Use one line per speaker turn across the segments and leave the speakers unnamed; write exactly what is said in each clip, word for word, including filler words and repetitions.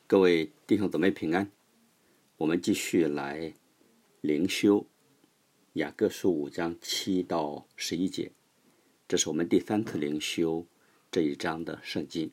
各位弟兄姊妹平安，我们继续来灵修雅各书五章七到十一节，这是我们第三次灵修这一章的圣经。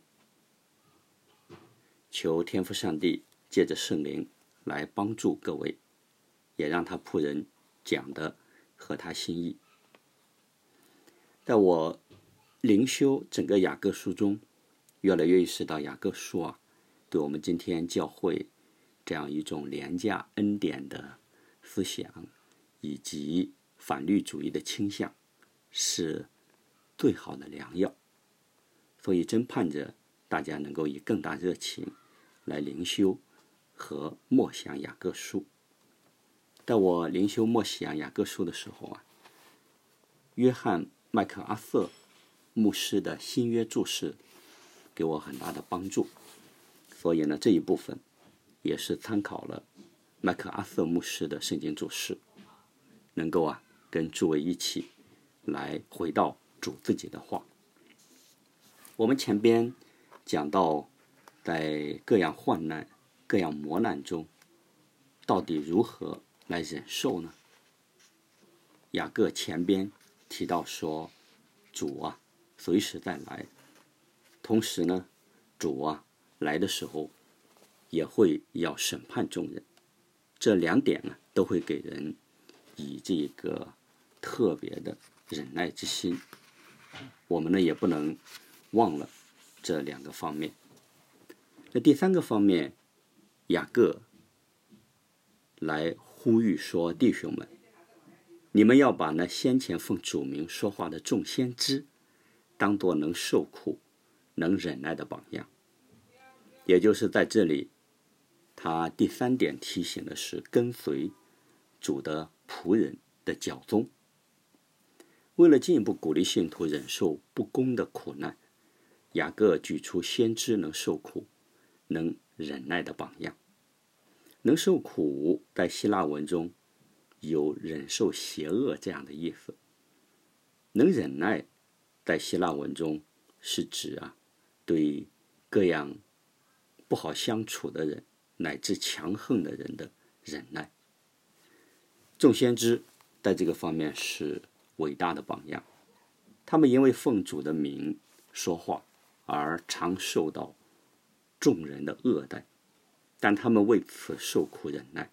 求天父上帝借着圣灵来帮助各位，也让他仆人讲的合他心意。在我灵修整个雅各书中，越来越意识到雅各书啊，对我们今天教会这样一种廉价恩典的思想以及反律主义的倾向是最好的良药，所以真盼着大家能够以更大热情来灵修和默想雅各书。在我灵修默想雅各书的时候啊，约翰麦克阿瑟牧师的新约注释给我很大的帮助，所以呢，这一部分也是参考了麦克阿瑟牧师的圣经注释，能够啊跟诸位一起来回到主自己的话。我们前边讲到，在各样患难、各样磨难中，到底如何来忍受呢？雅各前边提到说，主啊随时再来，同时呢，主啊来的时候也会要审判众人，这两点呢都会给人以这个特别的忍耐之心。我们呢也不能忘了这两个方面。那第三个方面，雅各来呼吁说，弟兄们，你们要把那先前奉主名说话的众先知当作能受苦能忍耐的榜样。也就是在这里，他第三点提醒的是跟随主的仆人的脚踪。为了进一步鼓励信徒忍受不公的苦难，雅各举出先知能受苦能忍耐的榜样。能受苦在希腊文中有忍受邪恶这样的意思，能忍耐在希腊文中是指啊对各样不好相处的人乃至强横的人的忍耐。众先知在这个方面是伟大的榜样，他们因为奉主的名说话而常受到众人的恶待，但他们为此受苦忍耐，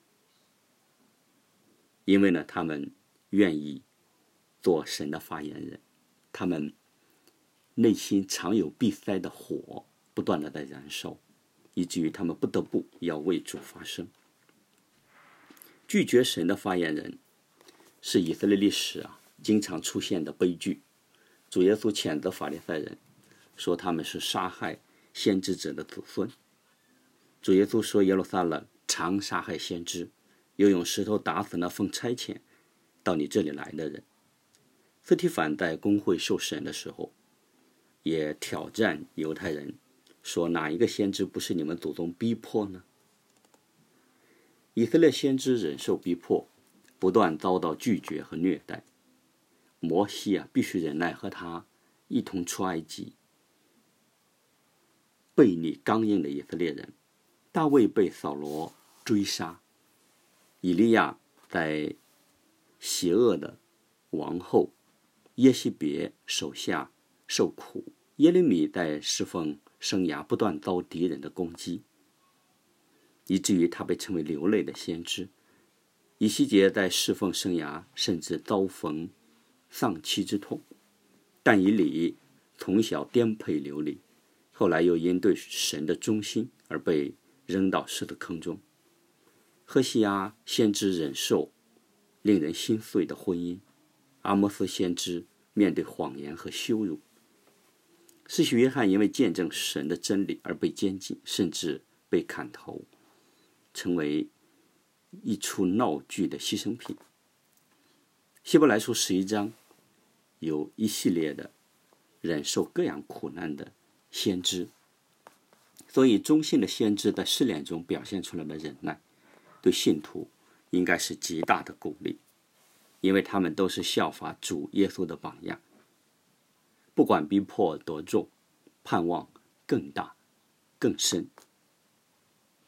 因为呢，他们愿意做神的发言人，他们内心常有闭塞的火不断的在燃烧，以至于他们不得不要为主发声。拒绝神的发言人是以色列历史啊经常出现的悲剧。主耶稣谴责法利赛人，说他们是杀害先知者的子孙。主耶稣说，耶路撒冷常杀害先知，又用石头打死那奉差遣到你这里来的人。斯提反在公会受审的时候，也挑战犹太人，说哪一个先知不是你们祖宗逼迫呢？以色列先知忍受逼迫，不断遭到拒绝和虐待。摩西啊，必须忍耐和他一同出埃及。悖逆刚硬的以色列人，大卫被扫罗追杀，以利亚在邪恶的王后耶西别手下受苦，耶利米在侍奉生涯不断遭敌人的攻击，以至于他被称为流泪的先知。以西结在侍奉生涯甚至遭逢丧妻之痛，但以理从小颠沛流离，后来又因对神的忠心而被扔到狮子坑中。何西阿先知忍受令人心碎的婚姻，阿摩斯先知面对谎言和羞辱，施洗约翰因为见证神的真理而被监禁，甚至被砍头，成为一出闹剧的牺牲品。希伯来书十一章有一系列的忍受各样苦难的先知，所以忠信的先知在试炼中表现出来的忍耐，对信徒应该是极大的鼓励，因为他们都是效法主耶稣的榜样。不管逼迫多重，盼望更大更深。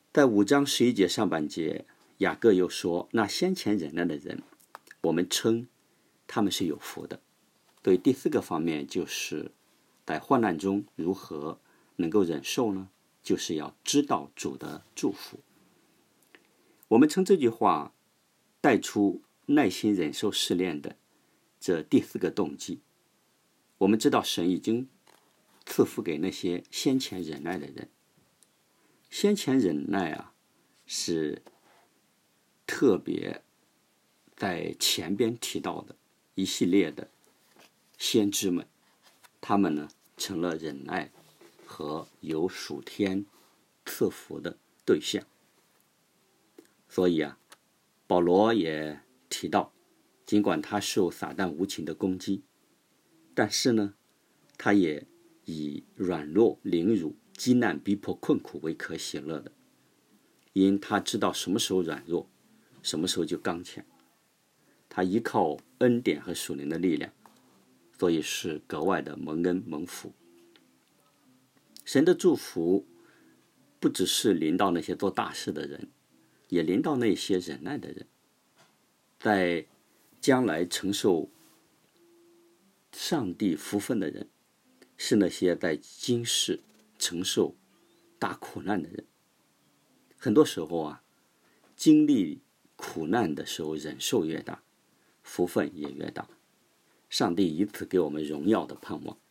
在五章十一节上半节，雅各又说，那先前忍耐的人，我们称他们是有福的。对，第四个方面就是在患难中如何能够忍受呢？就是要知道主的祝福。我们称这句话带出耐心忍受试炼的这第四个动机。我们知道神已经赐福给那些先前忍耐的人。先前忍耐啊，是特别在前边提到的一系列的先知们，他们呢成了忍耐和有属天赐福的对象。所以啊，保罗也提到，尽管他受撒旦无情的攻击，但是呢，他也以软弱、凌辱、饥难、逼迫、困苦为可喜乐的，因他知道什么时候软弱，什么时候就刚强。他依靠恩典和属灵的力量，所以是格外的蒙恩蒙福。神的祝福不只是临到那些做大事的人，也临到那些忍耐的人。在将来承受上帝福分的人，是那些在今世承受大苦难的人。很多时候啊，经历苦难的时候，忍受越大，福分也越大。上帝以此给我们荣耀的盼望。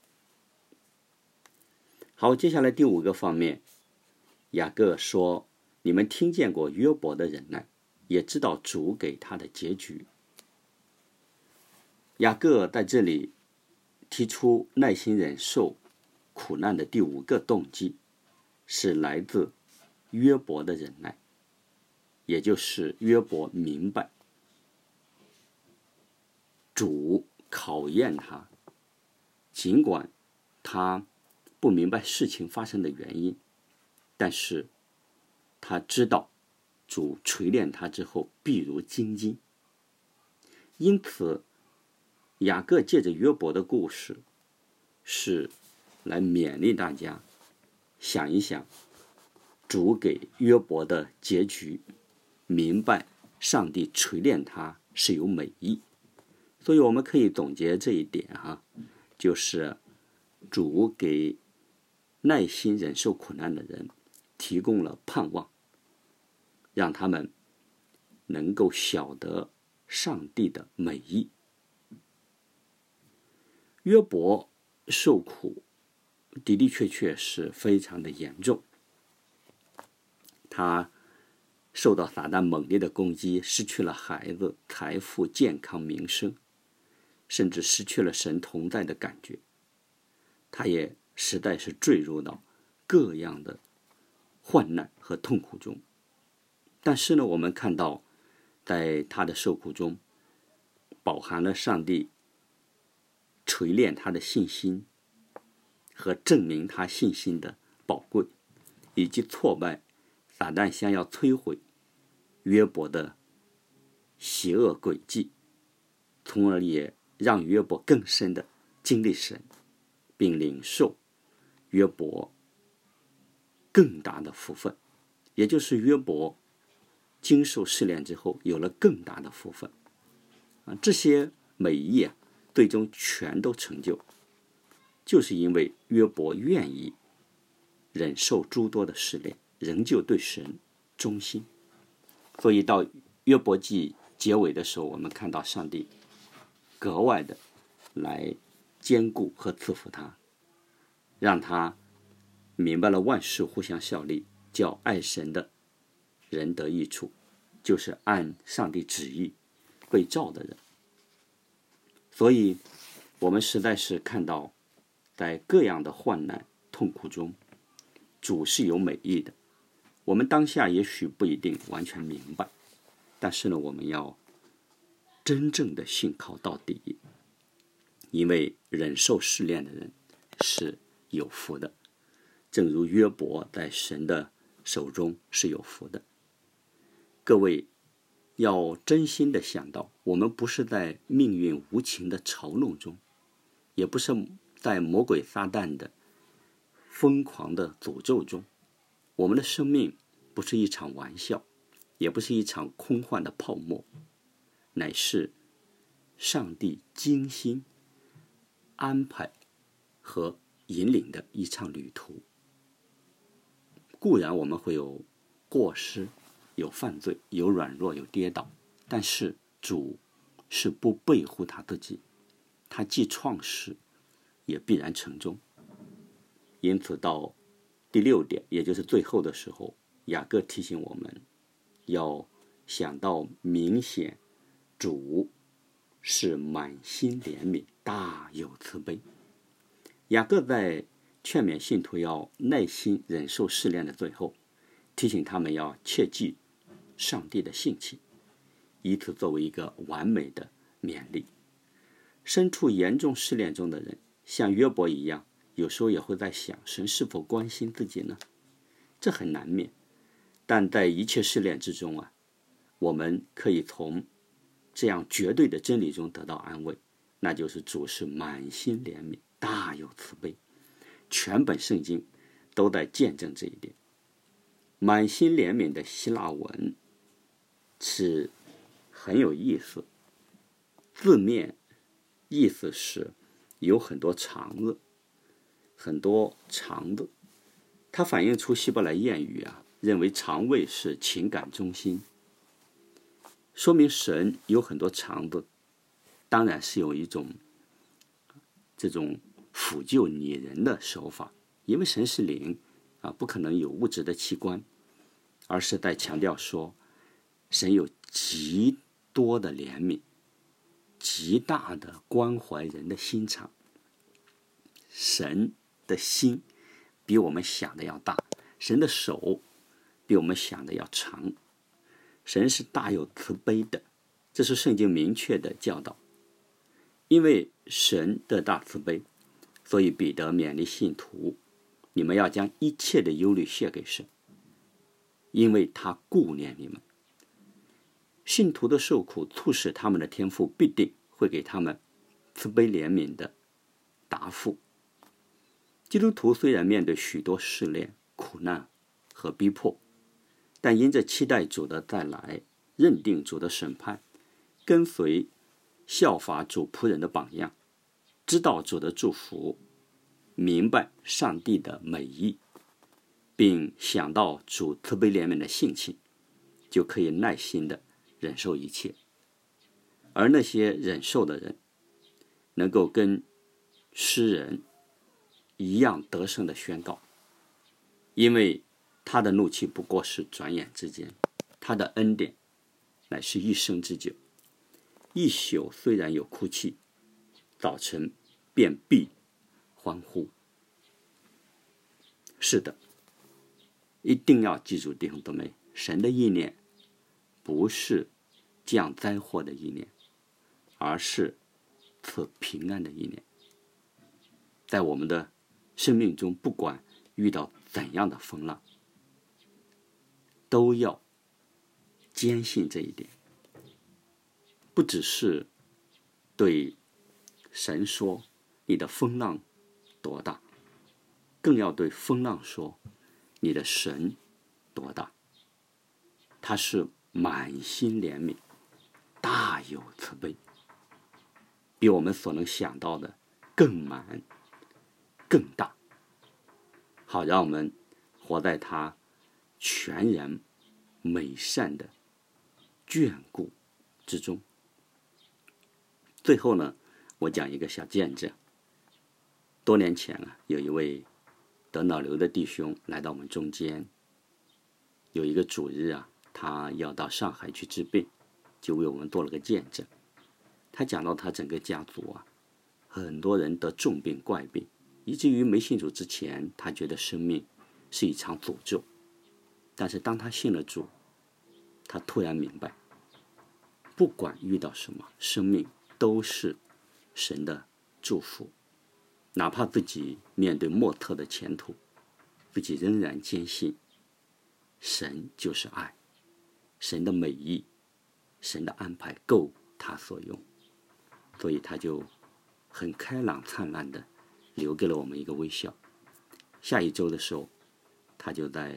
好，接下来第五个方面，雅各说，你们听见过约伯的忍耐，也知道主给他的结局。雅各在这里提出耐心忍受苦难的第五个动机，是来自约伯的忍耐，也就是约伯明白主考验他，尽管他不明白事情发生的原因，但是他知道主锤炼他之后必如金金。因此雅各借着约伯的故事，是来勉励大家想一想主给约伯的结局，明白上帝锤炼他是有美意。所以我们可以总结这一点哈，就是主给耐心忍受苦难的人提供了盼望，让他们能够晓得上帝的美意。约伯受苦的的确确是非常的严重，他受到撒旦猛烈的攻击，失去了孩子、财富、健康、名声，甚至失去了神同在的感觉。他也实在是坠入到各样的患难和痛苦中。但是呢，我们看到在他的受苦中饱含了上帝锤炼他的信心和证明他信心的宝贵，以及挫败撒旦想要摧毁约伯的邪恶诡计，从而也让约伯更深的经历神，并领受约伯更大的福分，也就是约伯经受试炼之后有了更大的福分啊，这些美意啊，最终全都成就，就是因为约伯愿意忍受诸多的试炼，仍旧对神忠心。所以到约伯记结尾的时候，我们看到上帝格外的来兼顾和赐福他，让他明白了万事互相效力，叫爱神的人得益处，就是按上帝旨意被召的人。所以我们实在是看到在各样的患难痛苦中，主是有美意的。我们当下也许不一定完全明白，但是呢，我们要真正的信靠到底，因为忍受试炼的人是有福的，正如约伯在神的手中是有福的。各位要真心的想到，我们不是在命运无情的嘲弄中，也不是在魔鬼撒旦的疯狂的诅咒中，我们的生命不是一场玩笑，也不是一场空幻的泡沫，乃是上帝精心安排和引领的一场旅途。固然我们会有过失，有犯罪，有软弱，有跌倒，但是主是不背乎他自己，他既创始，也必然成终。因此到第六点，也就是最后的时候，雅各提醒我们要想到明显主是满心怜悯，大有慈悲。雅各在劝勉信徒要耐心忍受试炼的最后，提醒他们要切记上帝的性情，以此作为一个完美的勉励。身处严重试炼中的人，像约伯一样，有时候也会在想，神是否关心自己呢？这很难免。但在一切试炼之中啊，我们可以从这样绝对的真理中得到安慰，那就是主是满心怜悯，大有慈悲。全本圣经都在见证这一点。满心怜悯的希腊文是很有意思，字面意思是有很多肠子，很多肠子，它反映出希伯来谚语啊，认为肠胃是情感中心，说明神有很多肠子，当然是有一种这种抚救拟人的手法，因为神是灵啊，不可能有物质的器官，而是在强调说，神有极多的怜悯，极大的关怀人的心肠。神的心比我们想的要大，神的手比我们想的要长，神是大有慈悲的，这是圣经明确的教导。因为神的大慈悲，所以彼得勉励信徒，你们要将一切的忧虑卸给神，因为他顾念你们。信徒的受苦促使他们的天父必定会给他们慈悲怜悯的答复。基督徒虽然面对许多试炼、苦难和逼迫，但因着期待主的再来，认定主的审判，跟随效法主仆人的榜样，知道主的祝福，明白上帝的美意，并想到主慈悲怜悯的性情，就可以耐心的忍受一切。而那些忍受的人，能够跟诗人一样得胜的宣告，因为他的怒气不过是转眼之间，他的恩典乃是一生之久。一宿虽然有哭泣，早晨便必欢呼。是的，一定要记住，弟兄姊妹，神的意念不是降灾祸的意念，而是赐平安的意念。在我们的生命中，不管遇到怎样的风浪，都要坚信这一点。不只是对神说你的风浪多大，更要对风浪说你的神多大。他是满心怜悯，大有慈悲，比我们所能想到的更满更大，好让我们活在他全然美善的眷顾之中。最后呢，我讲一个小见证。多年前啊，有一位得脑瘤的弟兄来到我们中间，有一个主日啊，他要到上海去治病，就为我们做了个见证。他讲到他整个家族啊，很多人得重病怪病，以至于没信主之前，他觉得生命是一场诅咒。但是当他信了主，他突然明白，不管遇到什么，生命都是神的祝福。哪怕自己面对莫测的前途，自己仍然坚信神就是爱，神的美意，神的安排够他所用。所以他就很开朗灿烂的留给了我们一个微笑。下一周的时候，他就在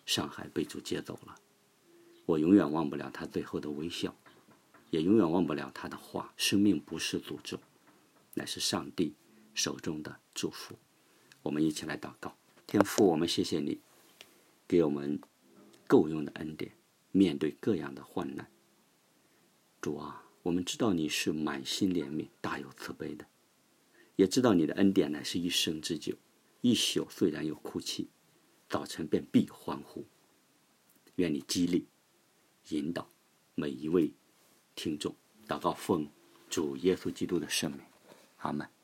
上海被主接走了。我永远忘不了他最后的微笑，也永远忘不了他的话：生命不是诅咒，乃是上帝手中的祝福。我们一起来祷告。天父，我们谢谢你给我们够用的恩典，面对各样的患难。主啊，我们知道你是满心怜悯、大有慈悲的，也知道你的恩典乃是一生之久，一宿虽然有哭泣，早晨便必欢呼。愿你激励、引导每一位听众。祷告奉主耶稣基督的圣名，阿们。